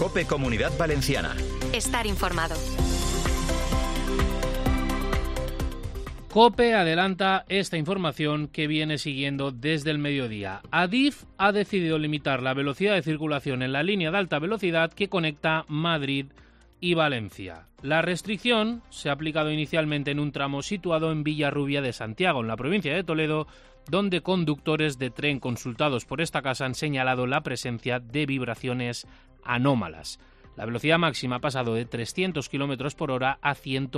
COPE Comunidad Valenciana. Estar informado. COPE adelanta esta información que viene siguiendo desde el mediodía. Adif ha decidido limitar la velocidad de circulación en la línea de alta velocidad que conecta Madrid y Valencia. La restricción se ha aplicado inicialmente en un tramo situado en Villarrubia de Santiago, en la provincia de Toledo, donde conductores de tren consultados por esta casa han señalado la presencia de vibraciones anómalas. La velocidad máxima ha pasado de 300 km por hora a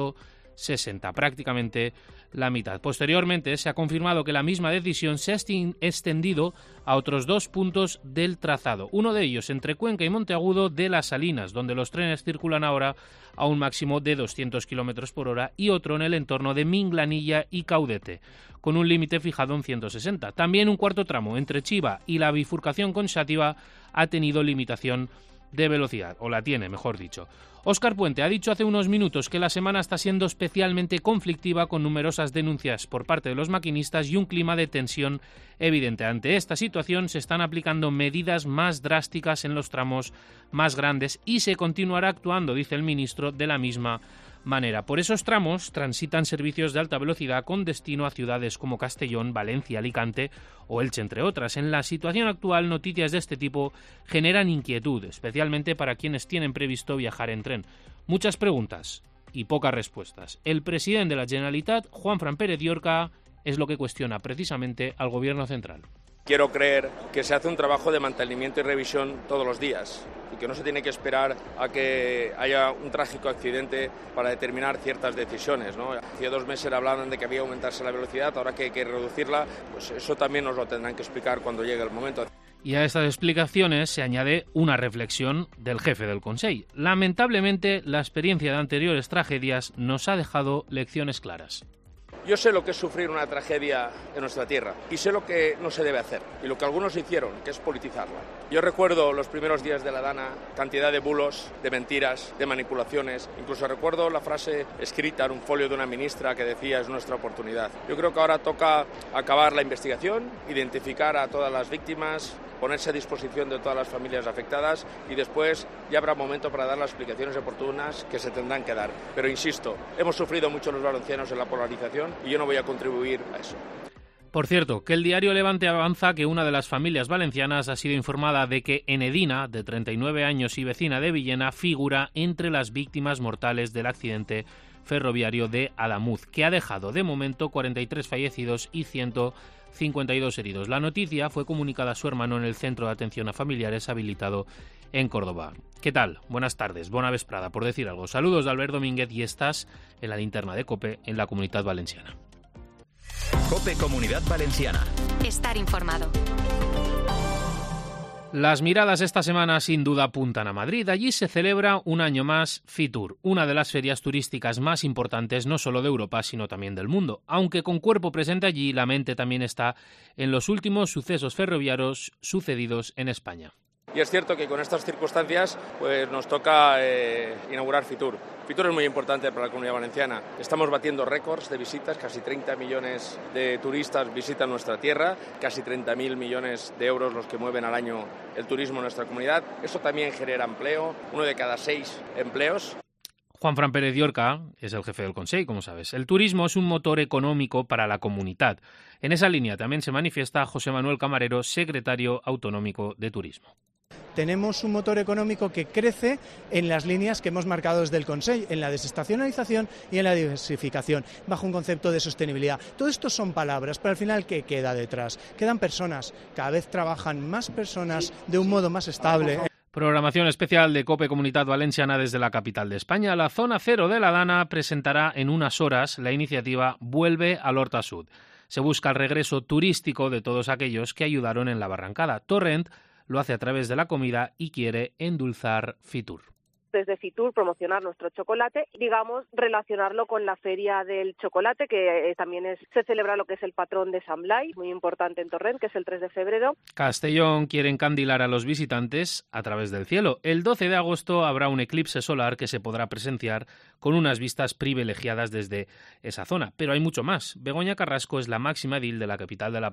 160, prácticamente la mitad. Posteriormente se ha confirmado que la misma decisión se ha extendido a otros 2 puntos del trazado, uno de ellos entre Cuenca y Monteagudo de Las Salinas, donde los trenes circulan ahora a un máximo de 200 km por hora, y otro en el entorno de Minglanilla y Caudete, con un límite fijado en 160. También un cuarto tramo entre Chiva y la bifurcación con Xàtiva ha tenido limitación de velocidad, o la tiene, mejor dicho. Óscar Puente ha dicho hace unos minutos que la semana está siendo especialmente conflictiva, con numerosas denuncias por parte de los maquinistas y un clima de tensión evidente. Ante esta situación se están aplicando medidas más drásticas en los tramos más grandes y se continuará actuando, dice el ministro, de la misma manera. Por esos tramos transitan servicios de alta velocidad con destino a ciudades como Castellón, Valencia, Alicante o Elche, entre otras. En la situación actual, noticias de este tipo generan inquietud, especialmente para quienes tienen previsto viajar en tren. Muchas preguntas y pocas respuestas. El presidente de la Generalitat, Juanfran Pérez Llorca, es lo que cuestiona precisamente al Gobierno central. Quiero creer que se hace un trabajo de mantenimiento y revisión todos los días y que no se tiene que esperar a que haya un trágico accidente para determinar ciertas decisiones, ¿no? Hace 2 meses hablaban de que había que aumentarse la velocidad, ahora que hay que reducirla, pues eso también nos lo tendrán que explicar cuando llegue el momento. Y a estas explicaciones se añade una reflexión del jefe del Consell. Lamentablemente, la experiencia de anteriores tragedias nos ha dejado lecciones claras. Yo sé lo que es sufrir una tragedia en nuestra tierra y sé lo que no se debe hacer y lo que algunos hicieron, que es politizarla. Yo recuerdo los primeros días de la Dana, cantidad de bulos, de mentiras, de manipulaciones. Incluso recuerdo la frase escrita en un folio de una ministra que decía: es nuestra oportunidad. Yo creo que ahora toca acabar la investigación, identificar a todas las víctimas, ponerse a disposición de todas las familias afectadas y después ya habrá momento para dar las explicaciones oportunas que se tendrán que dar. Pero insisto, hemos sufrido mucho los valencianos en la polarización y yo no voy a contribuir a eso. Por cierto, que el diario Levante avanza que una de las familias valencianas ha sido informada de que Enedina, de 39 años y vecina de Villena, figura entre las víctimas mortales del accidente ferroviario de Adamuz, que ha dejado de momento 43 fallecidos y 152 heridos. La noticia fue comunicada a su hermano en el Centro de Atención a Familiares habilitado en Córdoba. ¿Qué tal? Buenas tardes, bona vesprada, por decir algo. Saludos de Albert Domínguez y estás en la linterna de COPE en la Comunidad Valenciana. COPE Comunidad Valenciana. Estar informado. Las miradas esta semana sin duda apuntan a Madrid. Allí se celebra un año más Fitur, una de las ferias turísticas más importantes no solo de Europa, sino también del mundo. Aunque con cuerpo presente allí, la mente también está en los últimos sucesos ferroviarios sucedidos en España. Y es cierto que con estas circunstancias pues nos toca inaugurar Fitur. Fitur es muy importante para la Comunidad Valenciana. Estamos batiendo récords de visitas, casi 30 millones de turistas visitan nuestra tierra, casi 30.000 millones de euros los que mueven al año el turismo en nuestra comunidad. Eso también genera empleo, 1 de cada 6 empleos. Juanfran Pérez Llorca es el jefe del Consell, como sabes. El turismo es un motor económico para la comunidad. En esa línea también se manifiesta José Manuel Camarero, secretario autonómico de Turismo. Tenemos un motor económico que crece en las líneas que hemos marcado desde el Consell, en la desestacionalización y en la diversificación, bajo un concepto de sostenibilidad. Todo esto son palabras, pero al final, ¿qué queda detrás? Quedan personas, cada vez trabajan más personas de un modo más estable. Programación especial de COPE Comunidad Valenciana desde la capital de España. La zona cero de la Dana presentará en unas horas la iniciativa Vuelve al Horta Sud. Se busca el regreso turístico de todos aquellos que ayudaron en la barrancada. Torrent lo hace a través de la comida y quiere endulzar Fitur. Desde Fitur promocionar nuestro chocolate, digamos, relacionarlo con la feria del chocolate, que también se celebra lo que es el patrón de Sant Blai, muy importante en Torrent, que es el 3 de febrero. Castellón quiere encandilar a los visitantes a través del cielo. El 12 de agosto habrá un eclipse solar que se podrá presenciar con unas vistas privilegiadas desde esa zona. Pero hay mucho más. Begoña Carrasco es la máxima edil de la capital de La Plana.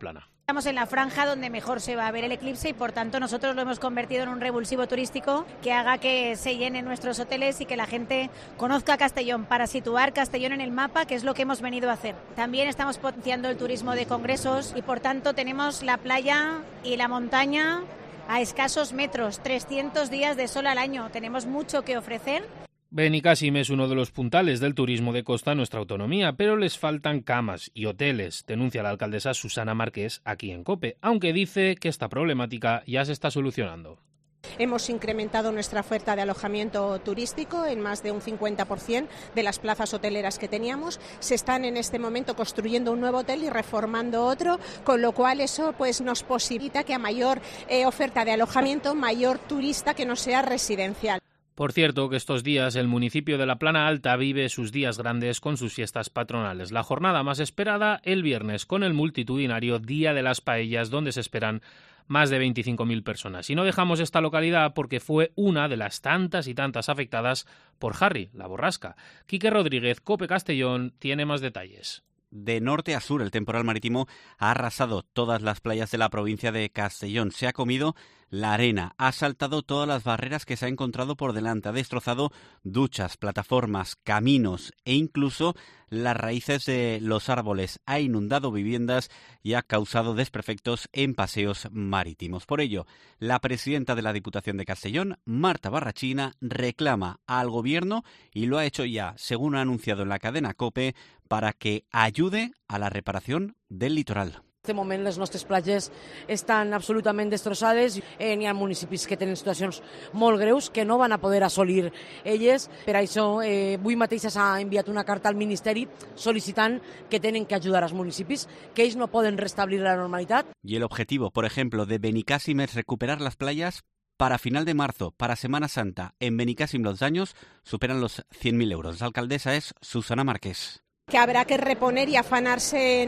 Estamos en la franja donde mejor se va a ver el eclipse y por tanto nosotros lo hemos convertido en un revulsivo turístico que haga que se llenen nuestros hoteles y que la gente conozca Castellón para situar Castellón en el mapa, que es lo que hemos venido a hacer. También estamos potenciando el turismo de congresos y por tanto tenemos la playa y la montaña a escasos metros, 300 días de sol al año. Tenemos mucho que ofrecer. Benicàssim es uno de los puntales del turismo de costa en nuestra autonomía, pero les faltan camas y hoteles, denuncia la alcaldesa Susana Marqués aquí en COPE, aunque dice que esta problemática ya se está solucionando. Hemos incrementado nuestra oferta de alojamiento turístico en más de un 50% de las plazas hoteleras que teníamos. Se están en este momento construyendo un nuevo hotel y reformando otro, con lo cual eso pues nos posibilita que a mayor oferta de alojamiento, mayor turista que no sea residencial. Por cierto, que estos días el municipio de La Plana Alta vive sus días grandes con sus fiestas patronales. La jornada más esperada el viernes con el multitudinario Día de las Paellas, donde se esperan más de 25.000 personas. Y no dejamos esta localidad porque fue una de las tantas y tantas afectadas por Harry, la borrasca. Quique Rodríguez, COPE Castellón, tiene más detalles. De norte a sur, el temporal marítimo ha arrasado todas las playas de la provincia de Castellón. Se ha comido la arena, ha saltado todas las barreras que se ha encontrado por delante, ha destrozado duchas, plataformas, caminos e incluso las raíces de los árboles, ha inundado viviendas y ha causado desperfectos en paseos marítimos. Por ello, la presidenta de la Diputación de Castellón, Marta Barrachina, reclama al Gobierno, y lo ha hecho ya, según ha anunciado en la cadena COPE, para que ayude a la reparación del litoral. En aquest moment les nostres platges estan absolutament destrossades. N'hi ha municipis que tenen situacions molt greus que no van a poder assolir elles. Per això, avui mateix s'ha enviat una carta al Ministeri sol·licitant que tenen que ajudar als municipis, que ells no poden restablir la normalitat. Y el objetivo, por ejemplo, de Benicàssim es recuperar las playas para final de marzo, para Semana Santa. En Benicàssim los daños superan los 100.000 euros. La alcaldesa es Susana Marqués. Que habrá que reponer y afanarse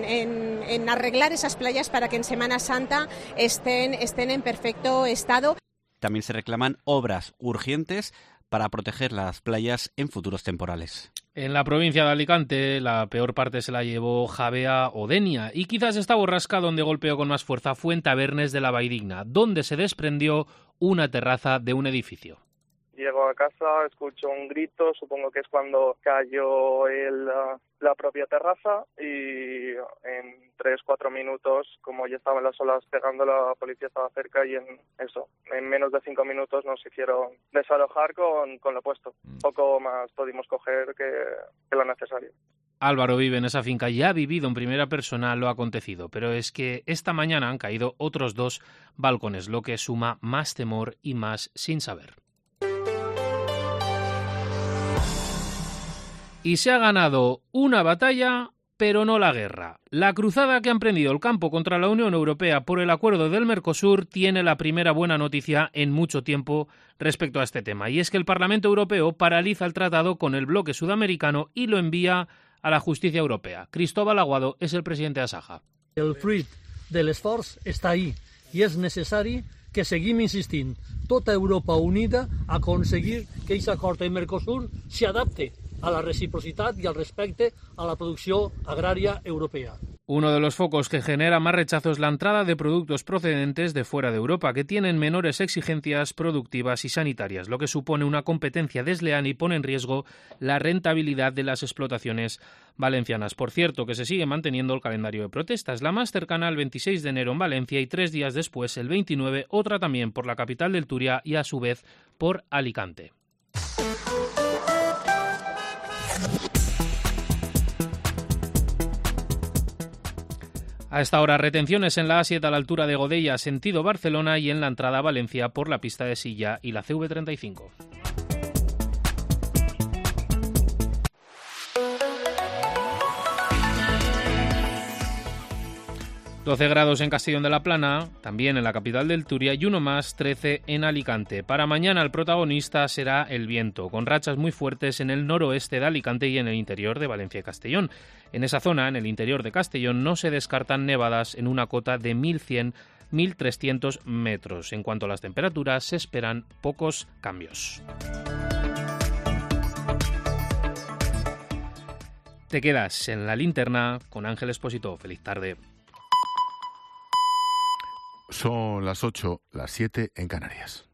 en arreglar esas playas para que en Semana Santa estén en perfecto estado. También se reclaman obras urgentes para proteger las playas en futuros temporales. En la provincia de Alicante, la peor parte se la llevó Javea o Denia, y quizás esta borrasca donde golpeó con más fuerza fue en Tabernes de la Valldigna, donde se desprendió una terraza de un edificio. Llego a casa, escucho un grito, supongo que es cuando cayó la propia terraza, y en 3-4 minutos, como ya estaban las olas pegando, la policía estaba cerca y en menos de 5 minutos nos hicieron desalojar con lo puesto. Poco más pudimos coger que lo necesario. Álvaro vive en esa finca y ha vivido en primera persona lo acontecido, pero es que esta mañana han caído otros 2 balcones, lo que suma más temor y más sin saber. Y se ha ganado una batalla, pero no la guerra. La cruzada que ha emprendido el campo contra la Unión Europea por el acuerdo del Mercosur tiene la primera buena noticia en mucho tiempo respecto a este tema, y es que el Parlamento Europeo paraliza el tratado con el bloque sudamericano y lo envía a la justicia europea. Cristóbal Aguado es el presidente de Asaja. El fruit de l'esforç està ahí i és necessari que seguim insistint tota Europa unida a aconseguir que aquest acord del Mercosur s'adapte a la reciprocitat i al respecte a la producció agrària europea. Uno de los focos que genera más rechazo es la entrada de productos procedentes de fuera de Europa, que tienen menores exigencias productivas y sanitarias, lo que supone una competencia desleal y pone en riesgo la rentabilidad de las explotaciones valencianas. Por cierto, que se sigue manteniendo el calendario de protestas, la más cercana al 26 de enero en Valencia y 3 días después, el 29, otra también por la capital del Turia y a su vez por Alicante. A esta hora, retenciones en la A7 a la altura de Godella, sentido Barcelona, y en la entrada a Valencia por la pista de Silla y la CV35. ...12 grados en Castellón de la Plana, también en la capital del Turia, y uno más, 13 en Alicante. Para mañana el protagonista será el viento, con rachas muy fuertes en el noroeste de Alicante y en el interior de Valencia y Castellón. En esa zona, en el interior de Castellón, no se descartan nevadas en una cota de 1.100-1.300 metros. En cuanto a las temperaturas, se esperan pocos cambios. Te quedas en la linterna con Ángel Expósito. Feliz tarde. Son las 8, las 7 en Canarias.